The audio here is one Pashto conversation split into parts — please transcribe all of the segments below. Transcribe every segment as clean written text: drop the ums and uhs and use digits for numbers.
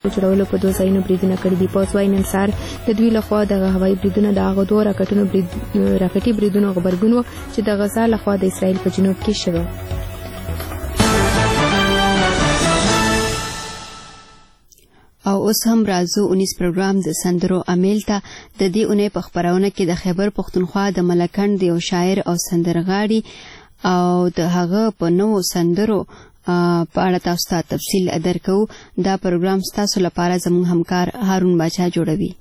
چلولو په 2 ځایونو بریدونه کړي دي. پولیس وايي نن سهار د دوی لخوا د هوایي بریدونه د هغو 2 راکټي بریدونو غبرګون و چې د غزا لخوا د اسرائیل په جنوب کې شوی. او اوس هم راځو 19 پروګرام د سندرو امیل ته. د دې اونۍ په خبرونه کې د خیبر پښتونخوا د ملکند د یو شاعر او سندرغاړي او د هغه په نوو سندرو په اړه تاسو ته تفصیل درکو. دا پروګرام ستاسو لپاره زموږ همکار هارون باچا جوړوي.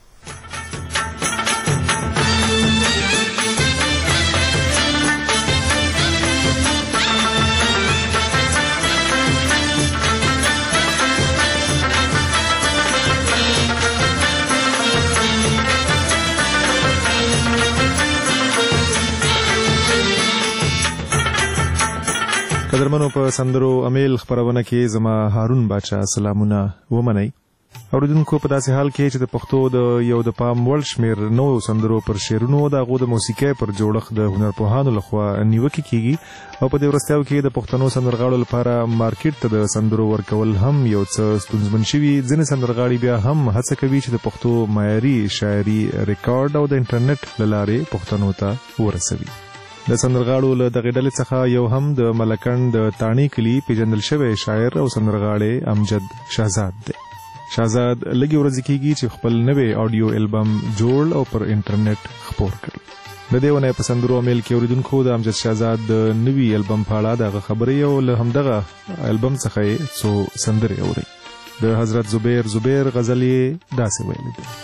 قدرمنو په سندرو امیل خبرونه کې زما هارون باچا سلامونه ومنئ. اوریدونکو په داسې حال کې چې د پښتو د یو د پام وړ شمېر نوو سندرو پر شعرونو د هغو د موسیقۍ پر جوړښت د هنرپوهانو لخوا نیوکې کیږي او په دې وروستیو کې د پښتنو سندرغاړو لپاره مارکیټ ته د سندرو ورکول هم یو څه ستونزمن شوي. ځینې سندرغاړي بیا هم هڅه کوي چې د پښتو معیاري شاعري ریکارډ او د انټرنیټ له لارې پښتنو ته ورسوي. د سندرغاړو له دغې ډلې څخه یو هم د ملکند د تاڼي کلي پیژندل شوی شاعر او سندرغاړی امجد شهزاد دی. شهزاد لږې ورځې کېږي چې خپل نوی آډیو البم جوړ او پر انټرنیټ خپور کړ. د دې اونۍ په سندرو امیل کې اوریدونکو د امجد شهزاد د نوي البم په اړه دغه خبرې او له همدغه البم څخه یې څو سندرې اورئ. د حضرت زبیر غزل یې داسې ویلې ده: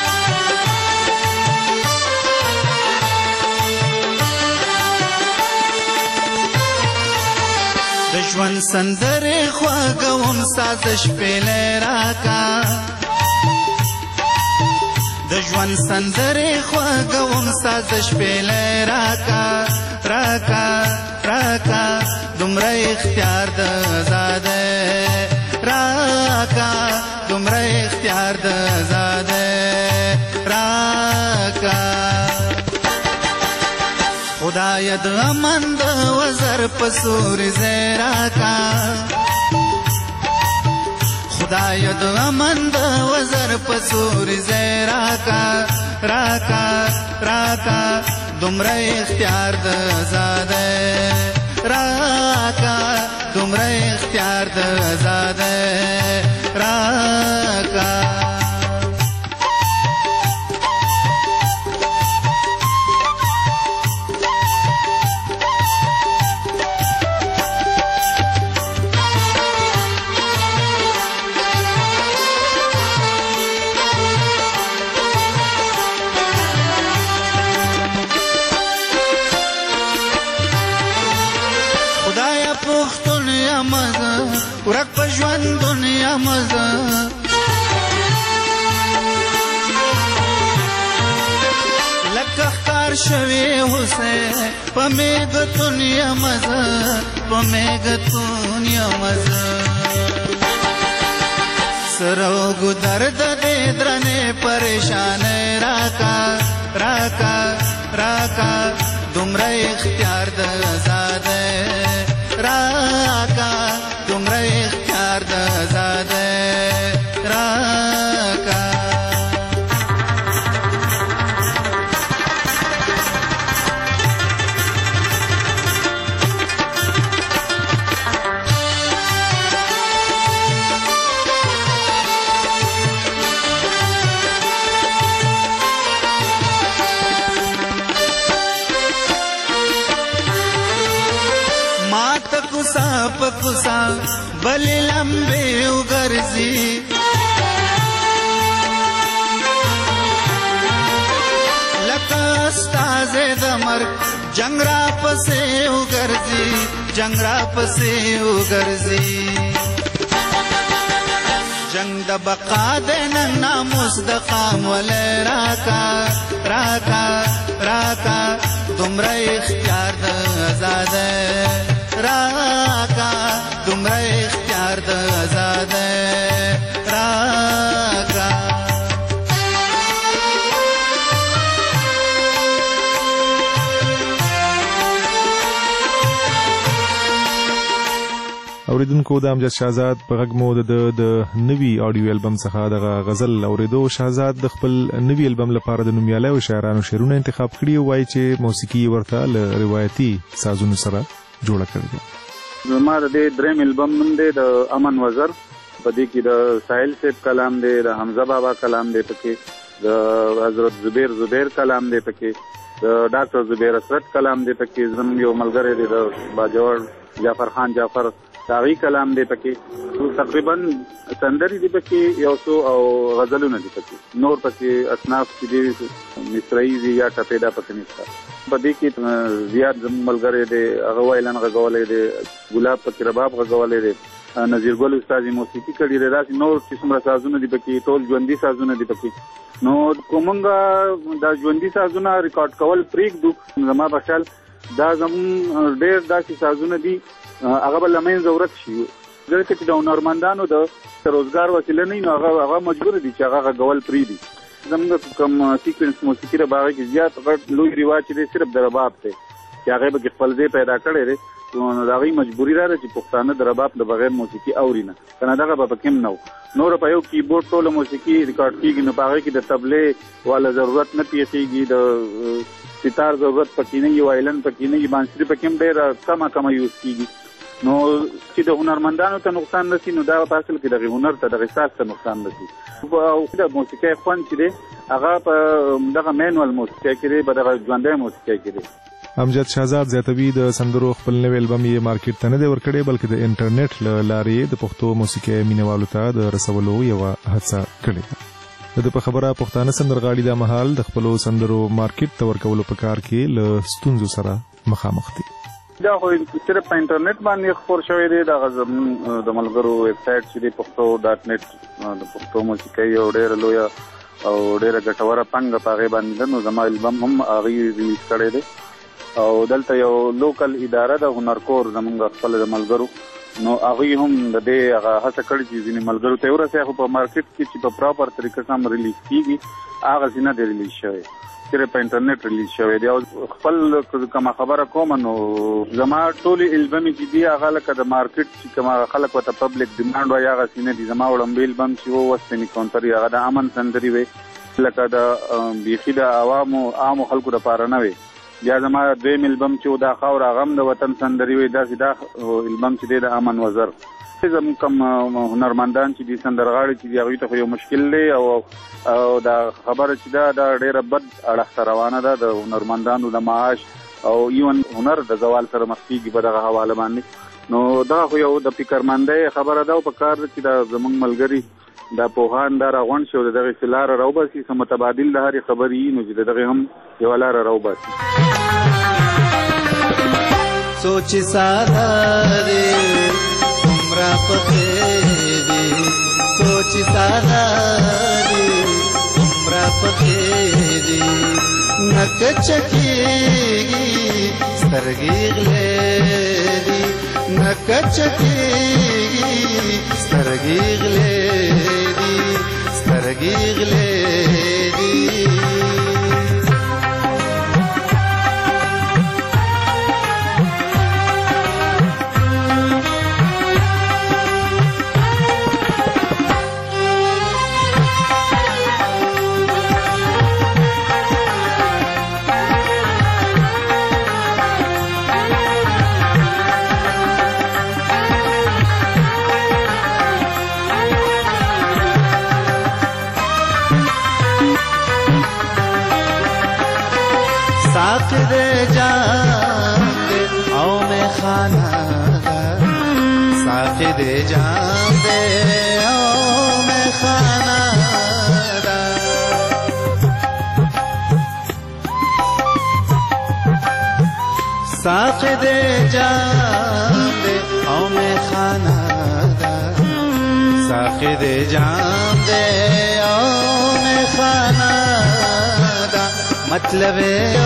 د ژوند سندرې خواږوم سازش پیلې راکا، د ژوند سندرې خواږوم سازش پیلې راکا راکا راکا دومره اختیار د زاده راکا دومره اختیار د زاده راکا خدای د امن د وزر پسور زیرا کا خدای د امن د وزر پسور زیرا کا راکا راکا دومره اختیار د زاده راکا دومره اختیار د زاده راکا ورک په ژوند دنیا مزه لکه ښکار شوی حسین په میږتون یا مزه په میږتون یا مزه سره ګودر د دې درنې پریشانې راکا راکا راکا دومره اختیار د زاده راکا دومره اختیار د زاده راکا پکوسا بلی لمبی اگرزی لکا استاز دمرک جنگ را پسی اگرزی جنگ را پسی اگرزی جنگ د بقا دینن ناموس د قام ولی راکا راکا راکا دمره اختیار د ازاده راکا دومره اختیار د آزاده راکا اوریدونکو د امجد شهزاد په غږ مو د نوي اډیو البم څخه د غزل اوریدو. شهزاد د خپل نوي البم لپاره د نومیالي او شاعرانو شعرونه انتخاب کړي او وایي چې موسیقي ورته له روایتي سازونو سره جوړه کړې ده. زما د دریم البم نوم دی د امن وزر. په دې کې د ساحل صاحب کلام دی، د حمزه بابا کلام دی، پکې د حضرت زبیر کلام دی، پکې د ډاکټر زبیر اسرت کلام دی، پکې زموږ یو ملګری دی د باجوړ جعفر خان جعفر داغي کلام دی، پکې تقریبا سندري دی، پکې یو څو او غزلونه دی، پکې نور پکې اصناف چې دی مصرعي دی یا ټپیدا پکې نشته. په دې کې زیات زموږ ملګری دی هغه وایلن غږولی دی، ګلاب پکې رباب غږولی دی، نذیر ګل استاد موسیقي کړي دی، داسې نور چې څومره سازونه دي پکې ټول ژوندي سازونه دي پکې. نو کومنګ دا ژوندي سازونه ریکارډ کول پرېږدو، زما په خیال دا زموږ ډېر داسې سازونه دي هغه به له منځه ورک شي، ځکه چې د هنرمندانو د روزګار وسیله نه وي نو هغه مجبور دي چې هغه غږول پرېږدي. زموږ کوم سیکوینس موسیقي د هغې کې زیات غټ لوی رواج چې دی صرف د رباب دی چې هغې به کې خپل ځای پیدا کړی دی، نو د هغې مجبوري را ده چې پښتانه د رباب د بغیر موسیقي اوري نه، که نه دغه به پکې هم نه و. نور په یو کیبورډ ټوله موسیقي ریکارډ کېږي نو په هغې کې د طبلې والا ضرورت نه پیښېږي، د ستار ضرورت پکې نه وي، وایلن پکې نه وي، بانسري پکې هم ډېره کمه یوز کېږي. نو چې د هنرمندانو ته نقصان نشي نو دا په اصل کې دغه هنر ته دغه احساس ته نقصان نشي. او د موسیقي خوند چې دی هغه په دغه مینوال موسیقي کې دی، په دغه ژوندۍ موسیقي کې دی. امجد شهزاد زیاتوي د سندرو خپل نوی البم یې مارکیټ ته نه دی ورکړی بلکې د انټرنیټ له لارې د پښتو موسیقي مینوالو ته د رسولو یوه هڅه کړې ده. د په خبره پښتانه سندرغاړي دا مهال د خپلو سندرو مارکیټ ته ورکولو په کار کې له ستونزو سره مخامخ دي. دا خو صرف په انټرنیټ باندې خپور شوی دی، دغه زموږ د ملګرو ویبسایټ چې دی پښتو ډاټ نیټ د پښتو موسیقۍ یو ډېره لویه او ډېره ګټوره پانګه په هغې باندې ده. نو زما البم هم هغې ریلیز کړی دی او دلته یو لوکل اداره ده هنرکور زموږ خپل د ملګرو، نو هغوی هم د دې هغه هڅه کړې چې ځینې ملګرو ته یې ورسوي، خو په مارکیټ کې چې په پراپر طریقه سم ریلیز کېږي هغسې نه دی ریلیز شوی، صرف په انټرنیټ ریلیز شوی دی. او خپل کومه خبره کوم نو زما ټولې البمې چې دي هغه لکه د مارکیټ چې کومه خلک ورته پبلک ډیمانډ وایي هغسې نه دي. زما وړاندې البم چې و وسپنې کونتري هغه د امن سندري وی، لکه د بیخي د عامو خلکو دپاره نه وی. بیا زما دویم البم چې دا خاوره هغه هم د وطن سندري وی، داسې دا البم چې دی د امن وزر. زموږ کوم هنرمندان چې دي سندرغاړي چې دي هغوی ته خو یو مشکل دی او دا خبره چې دا ډېره بد اړخ ته روانه ده د هنرمندانو د معاش او ایون هنر د زوال سره مخ کېږي په دغه حواله باندې. نو دا خو یو د فکرمندۍ خبره ده او په کار ده چې دا زموږ ملګري دا پوهان دا راغونډ شي او د دغې لاره راوباسي، څه متبادل د هرې خبرې وي نو چې د دغې هم یوه لاره راوباسي. سوچ ساده دی عمره پخې دی، سوچ ساده دی عمره پخې دی، نک چکېږي سترګې غلې دي، نک چکېږي سترګې غلې دي، سترګې غلې دي. ساقد جام دے او میں خانہ دا، ساقد جام دے او میں خانہ دا، ساقد جام دے او میں خانہ دا، ساقد جام دے او میں خانہ دا، مطلب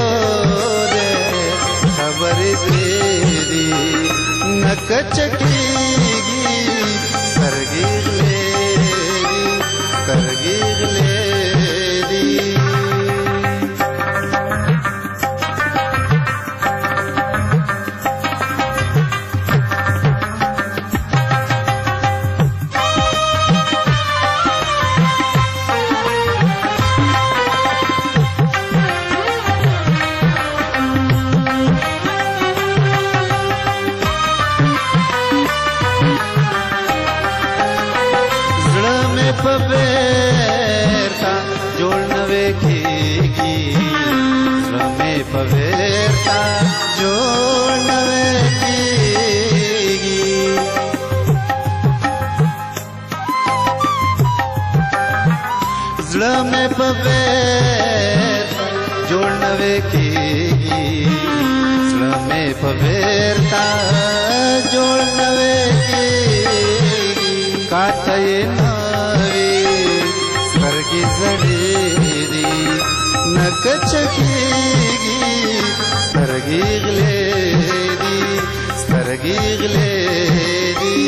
خبر دی نک چکېږي سترګې غلې دي، سترګې غلې دي. په بیرته جوړ نوې کېږي زړه مې په بیرته جوړ نوې کېږي زړه مې په بیرته جوړ نوې کېږي زړه مې په بیرته جوړ نوې کېږي کاته یې نوې سترګې زړې دي نه کچکېږي سترګې غلې دي سترګې غلې دي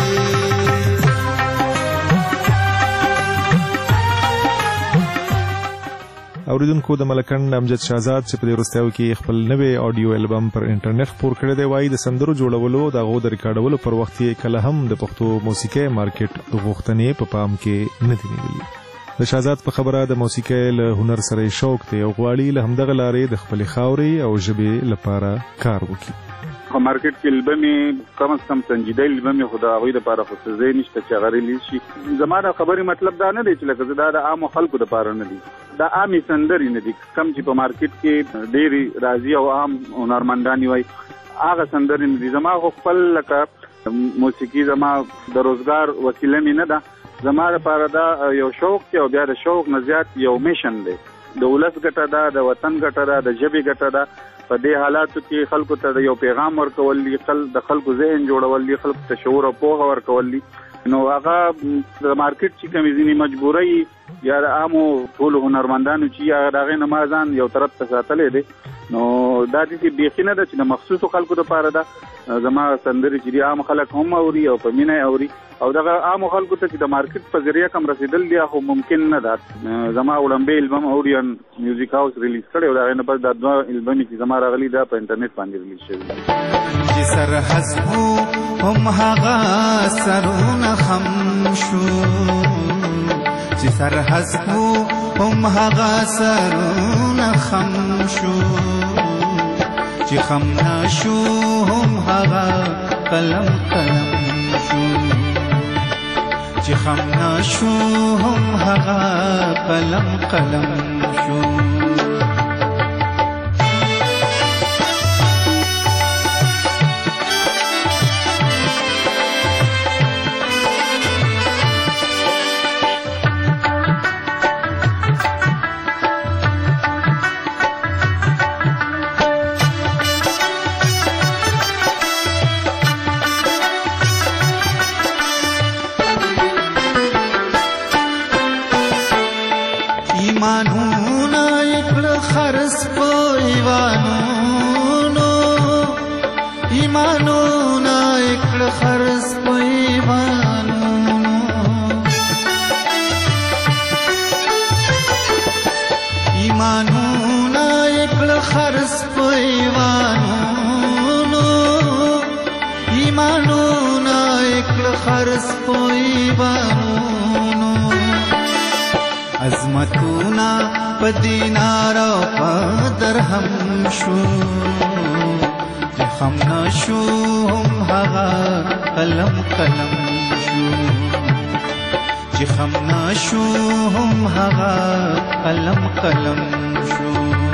اوریدونکو د ملکند امجد شهزاد چې په دې وروستیو کې خپل نوې آډیو البم پر انټرنیټ خپور کړی دی وایي د سندرو جوړولو د هغو د ریکارډولو پر وخت یې کله هم د پښتو موسیقۍ مارکیټ غوښتنې په پام کې نه دي نیولي د شهزاد په خبره د موسیقۍ له هنر سره شوق دی او غواړي له همدغه لارې د خپلې خاورې او ژبې لپاره کار وکړي په مارکیټ کې البمې کم از کم سنجیده البمې خو د هغوی دپاره خو څه ځای نشته چې هغه ریلیز شي زما د خبرې مطلب دا نه دی چې لکه زه دا د عامو خلکو دپاره نه دي دا عامې سندرې نه دي کم چې په مارکیټ کې ډېرې راځي او عام هنرمندانې وایي هغه سندرې نه دي زما خو خپل لکه موسیقي زما د روزګار وسیله مې نه ده زما دپاره دا یو شوق دی او بیا د شوق نه زیات یو میشن دی د ولس ګټه ده د وطن ګټه ده د ژبې ګټه ده په دې حالاتو کې خلکو ته یو پیغام ورکول دي د خلکو ذهن جوړول دي خلکو ته شعور او پوهه ورکول دي نو هغه د مارکیټ چې کومې ځینې مجبورۍ یا د عامو ټولو هنرمندانو چې هغه د هغې نه ما ځان یو طرف ته ساتلی دی نو دا داسې بیخي نه ده چې د مخصوصو خلکو دپاره ده زما سندرې چې دي عام خلک هم اوري او په مینه یې اوري او دغه عامو خلکو ته چې د مارکیټ په ذریعه کم رسېدل دي خو ممکن نه ده زما وړاندې البم اوريان میوزیک هاوس ریلیز کړی او د هغې نه پس دا دوه البمې چې زما راغلي دا په انټرنیټ باندې ریلیز شوي چې سر حسبو هم هغه سرونه خم شو چې سر حسبو هم هغه سرونه خم شو چې خم نشو هم هغه قلم قلم شو چې خم نشو هم هغه قلم قلم شو ایمانونه اکړه خرس په ایوانونو ایمانونه اکړه خرس په ایوانونو ایمانونه اکړه خرس په ایوانونو ایمانونه اکړه خرس په ایوانونو عظمتونا په دینار او په درهم شو چې خم نشو هم هغه قلم قلم شو چې خم نشو هم هغه قلم قلم شو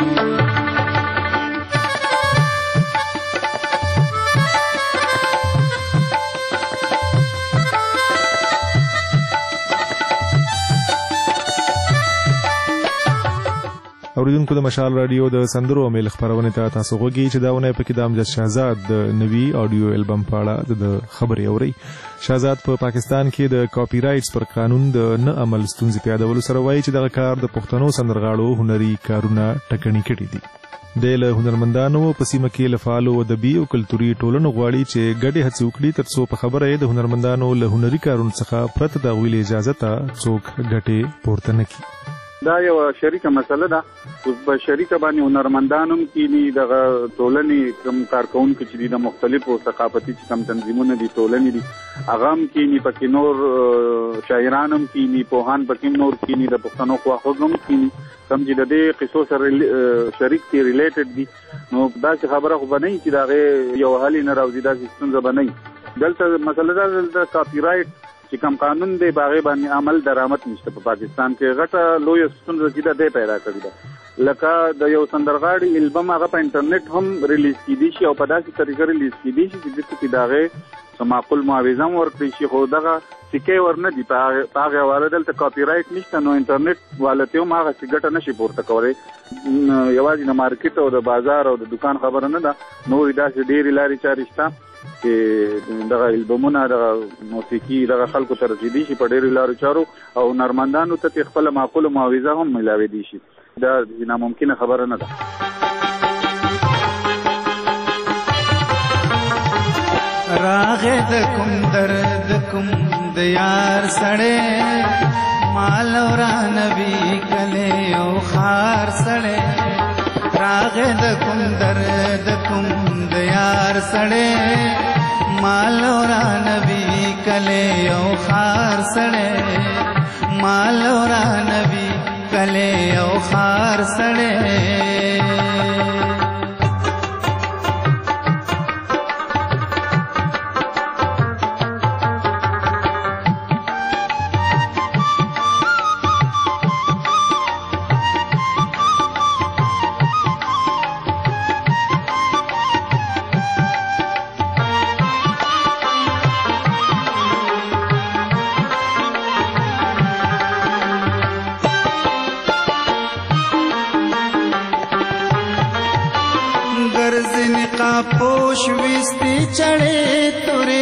اوریدونکو د مشال رادیو د سندرو میل خبرونه ته تاسو غوږی چې داونه په کې د امجد شهزاد د نوي آډیو البم په اړه د خبري اوري شهزاد په پاکستان کې د کاپی رائټس پر قانون د نه عمل ستونزې پیادولو سره وایي چې دغه کار د پښتنو سندرغاړو هنري کارونه ټکني کړي دي د له هنرمندانو په سیمه کې لفالو ادبي او کلتوري ټولنو غواړي چې ګډې هڅې وکړي ترڅو په خبره د هنرمندانو له هنري کارونو څخه پرته د غویل اجازه ته څوک ګټې پورته نه کړي دا یو شریکه مسله ده اوس په شریکه باندې هنرمندان هم کینی دغه ټولنې کم کارکونکو چې د مختلفو ثقافتي کم تنظیمونو دي ټولنې دي هغه هم کینی پکې نور شاعران هم کینی پوهان پکې نور کینی د پښتنو خواخوږ هم کینی کم چې د دې قصو سره شریک دي ریلیټډ دي نو دا چې خبره خو بنئ چې دا یو حل نه راوځي دا څنګه بنئ دلته مسله ده د کاپی رائټ چې کوم قانون دی باغې باندې عمل درآمد نشته په پاکستان کې. غټه لویه ستونزه چې ده پیدا کړې ده، لکه د یو سندرغاړي البم هغه په انټرنیټ هم ریلیز کیدی شي او په داسې طریقه ریلیز کیدی شي چې د هغې معقول معاوضه هم ورکړي شي، خو دغه سکې ورنه دي په هغې حواله دلته کاپي رایټ نشته، نو انټرنیټ والته هم هغسې ګټه نشي پورته کولی. یوازې د مارکیټ او د بازار او د دکان خبره نه ده، نورې داسې ډېرې لارې چارې شته چې دغه البمونه دغه موسیقي دغه خلکو ته رسېدي شي په ډېرو لارو چارو او هنرمندانو ته چې خپله معقوله معاوضه هم میلاوېدی شي. دا ناممکنه خبره نه ده. راغه د کوم درد کوم د یار سړې مال ورا نبی کله او خار سړې راغه د کوم درد کوم د یار سړې مال ورا نبی کله او خار سړې مال ورا نبی کله او خار سړې पोश विस्ती चढ़े तुरे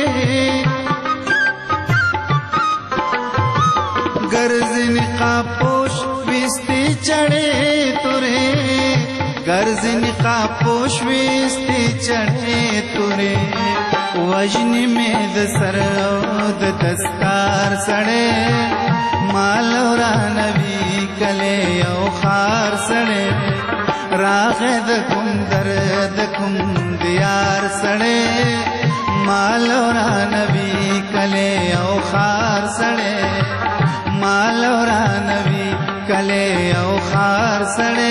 गर्जन का पोश विस्ती चढ़े तुरे गर्जन का पोश विस्ती चढ़े तुरे वजन में द सरद दस्तार सड़े मालौरा नबी कले औ खार सड़े रागद कुम दर्द कुम दियार सड़े मालौरा नबी कले औ खार सड़े मालौरा नबी कले औ खार सड़े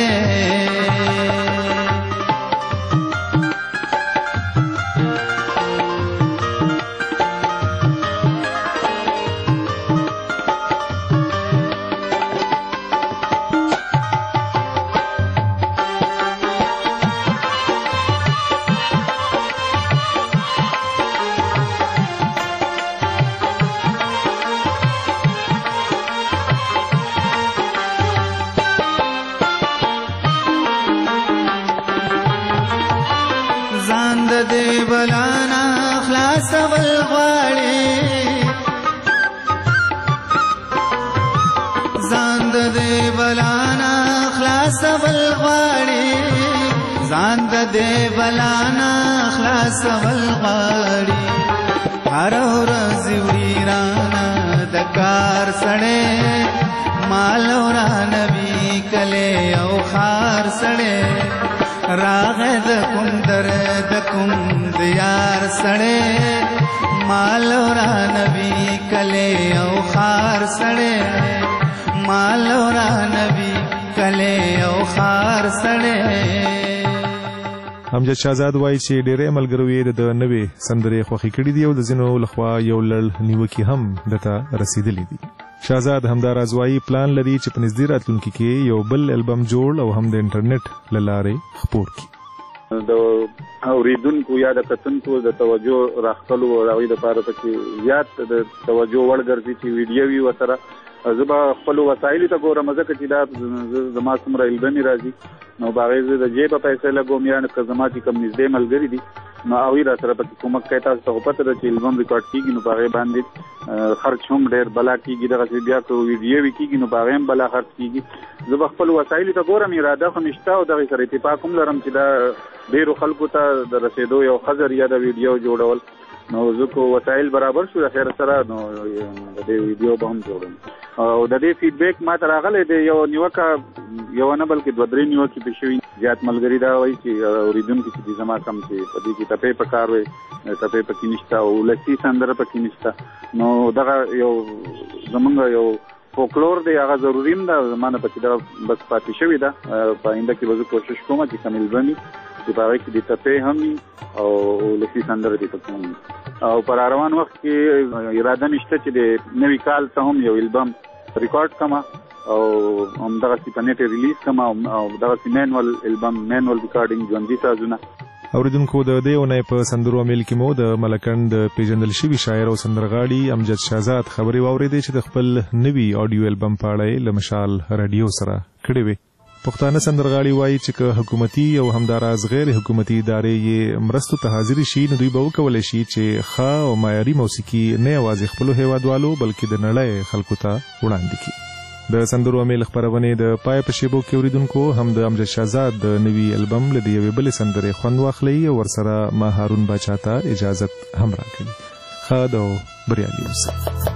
बलाना खलास वलवाड़े जांद दे बलाना खलास वलवाड़े जांद दे बलाना खलास वलवाड़े हर रज़ी राना दकार सड़े मालौरा नबी कले औ खार सड़े रागद कुम दर्द कुम दियार सड़े मालौरा नबी कले औ खार सड़े मालौरा नबी कले औ खार सड़े. امجد شهزاد وایي چې ډېرې ملګرو یې د نوې سندرې خوښې کړي دي او د ځینو لخوا یو لړ نیوکې هم دته رسېدلې دي. شهزاد همداراز وایي پلان لري چې په نږدې راتلونکي کې یو بل البم جوړ او هم د انټرنیټ له لارې خپور کړي. د اوریدونکو یا د کتونکو د توجه راخلو او هغوی دپاره پکې زیات د توجه وړ ګرځي چې ویډیو وي ورسره. زه به خپلو وسایلو ته ګورم ځکه چې دا زما څومره البمې راځي نو په هغې زه د جیبه پیسې لګوم یا که زما چې کوم نږدې ملګري دي نو هغوی را سره پکې کومک کوي. تاسو ته خو پته ده چې البم ریکارډ کېږي نو په هغې باندې خرچ هم ډېر بلا کېږي. دغسې بیا که ویډیو وي کېږي نو په هغې هم بلا خرچ کېږي. زه به خپلو وسایلو ته ګورم، اراده خو مې شته او دغې سره اتفاق هم لرم چې دا ډېرو خلکو ته د رسېدو یو ښه ذریعه د ویډیو جوړول. نو زه کو وسایل برابر شو د خیر سره نو د دې ویډیو به هم جوړم او د دې فیډبیک ما ته راغلی دی. یو نیوکه یو نه بلکې دوه درې نیوکې پې شوي. زیات ملګري دا وایي چې اورېدونکي چې دي زما کم چې په دې کې ټپې په کار وی ټپې پکې نشته او ولسي سندره پکې نشته. نو دغه یو زمونږ یو فولکلور دی هغه ضروري هم ده زما نه پکې دغه بس پاتې شوې ده. په آینده کې به زه کوشش کوم چې کم البم وي چې په هغې کې د ټپې هم وي او ولسي سندره دې پکې هم وي. او پر روان وخت کې اراده نشته چې د نوي کال ته هم یو البم ریکارډ کما او همدغه په نت ریلیز کما او دغه مینول البم مینول ریکارډینګ ژوندۍ سازونه. اوریدونکو د دې اونۍ په سندرو امیل کې مو د ملکند پیژندل شوی شاعر او سندرغاړي امجد شهزاد خبري واوریدې چې د خپل نوي اډیو البم په اړه له مشال رادیو سره کړي وي. پښتانه سندرغاړي وایي چې حکومتي او همداراز غیر حکومتي ادارې یې مرستو ته حاضر شي نو دوی به وکولای شي چې ښه او معیاري موسیقي نه یوازې خپل هیوادوالو بلکې د نړۍ خلکو ته وړاندې کړي. د سندرو امیل خبرونه د پای په شیبو کې اوریدونکو هم د امجد شهزاد د نوي البم له یوې بلې سندرې خوند واخلي او ورسره ما هارون باچا ته اجازه هم راکړي. ښه او بریالي اوسئ.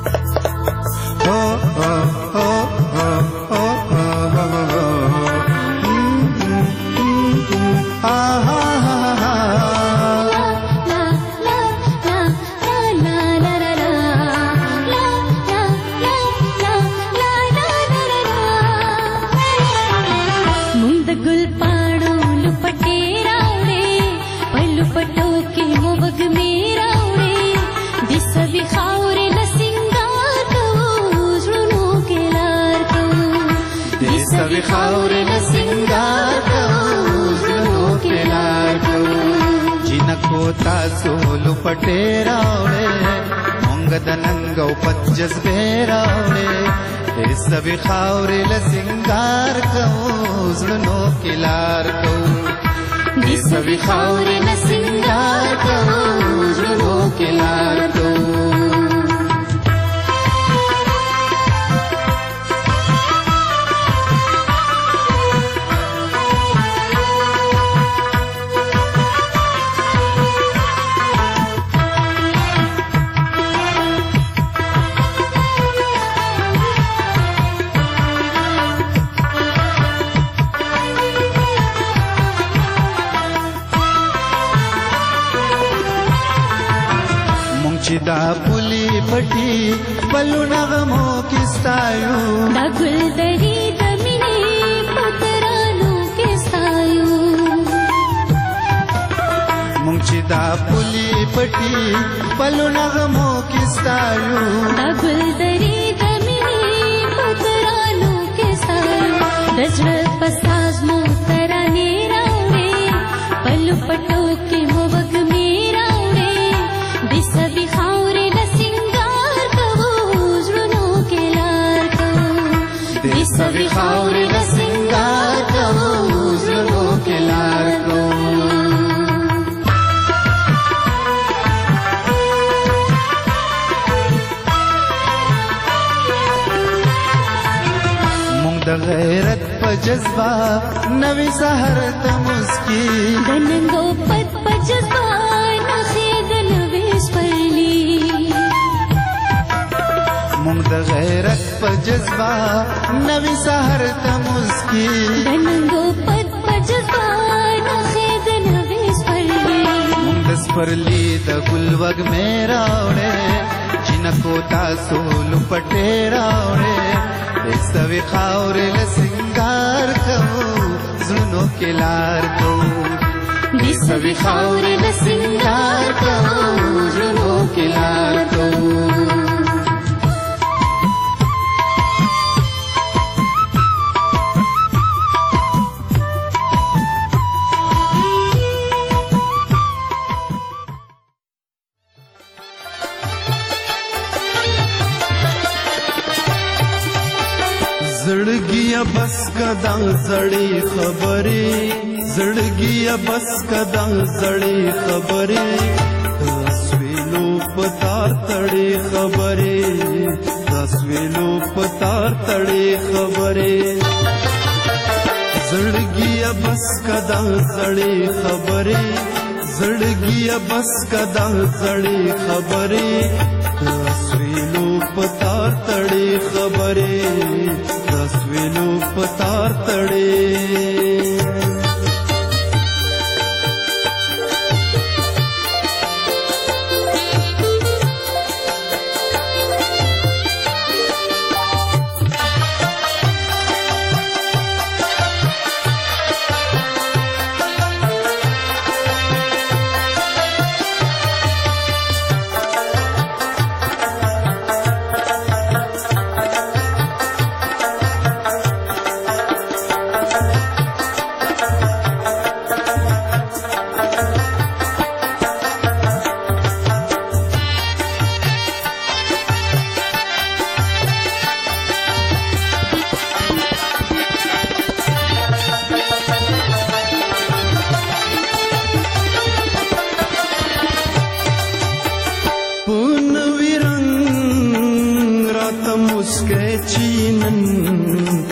خاورې نه سنگار کوو زړونو کې لار کوو جنکو تاسو لپټې راوړې مونږ د ننګ او پت جذبې راوړې دې سبې خاورې نه سنگار کوو زړونو کې لار کوو دې سبې خاورې نه سنگار کوو زړونو کې لار کوو. چې دا پولی پټي بلو نغمو کستایو دا ګلدری د مینې پترانو کستایو مونږ چې دا پولی پټي بلو نغمو کستایو دا ګلدری د مینې پترانو کستایو د زړه پساز مو ترانې راوړې بلو پټو کې مو وګمې سبھی خاورے نہ سنگار کہو زړونو کې لار کوو دې سبھی خاورے نہ سنگار کہو زړونو کې لار کوو. مونږ د غیرت په جذبه نوې سحر ته مسکی د ننګو پت په جذبه مونږ د غیرت په جذبه نوې سحر ته مسکی د ننګو پت په جذبه نخې د نوې سپرلي مونږ د سپرلي د ګل وږمې راوړې جنکو تاسو لپټې راوړې دې سوې خاورې له سنگار کوو زړونو کې لار کوو دې سوې خاورې له سنگار کوو زړونو کې لار کوو. زړګیا بس کدا زړې خبرې زړګیا بس کدا زړې خبرې تاسویلو پتار تړې خبرې تاسویلو پتار تړې خبرې زړګیا بس کدا زړې خبرې زړګیا بس کدا زړې خبرې تاسویلو پتار تړې خبرې تاسویلو پتار تړې.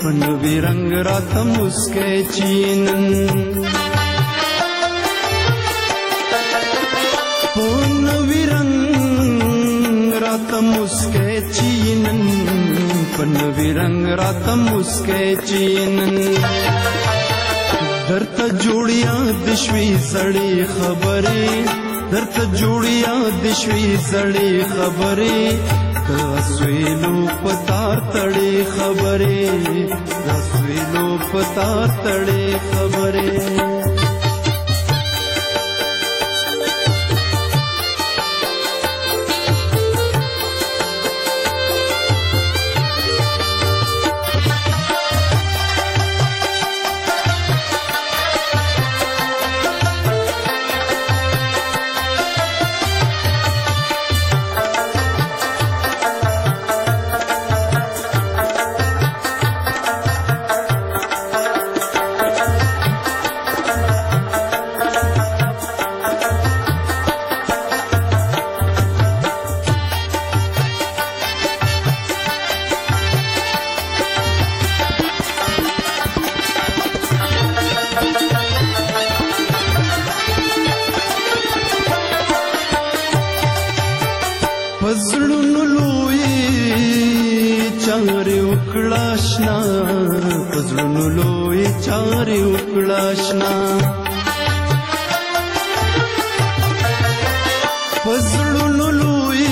پنوی رنگ راته مسکې چینن پنوی رنگ راته مسکې چینن پنوی رنگ راته مسکې چینن درته جوړیا د شوي سړی خبرې درته جوړیا د شوي سړی خبرې د سویلو پتار تړې خبرې د سویلو پتار تړې خبرې پزړونو لوی چارې وکړاشنا پزړونو لوی چارې وکړاشنا پزړونو لوی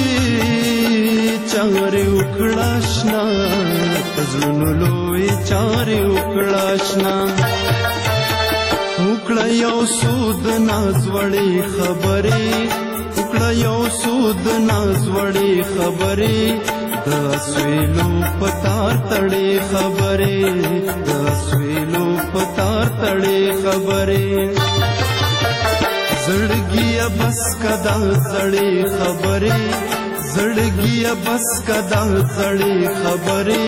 چارې وکړاشنا پزړونو لوی چارې وکړاشنا وکړه یو سود ناز وړې خبرې وکړه یو سود ناز وړې خبرې د سویلو پتار تړې خبرې د سویلو پتار تړې خبرې زړګیا بس کدا زړې خبرې زړګیا بس کدا زړې خبرې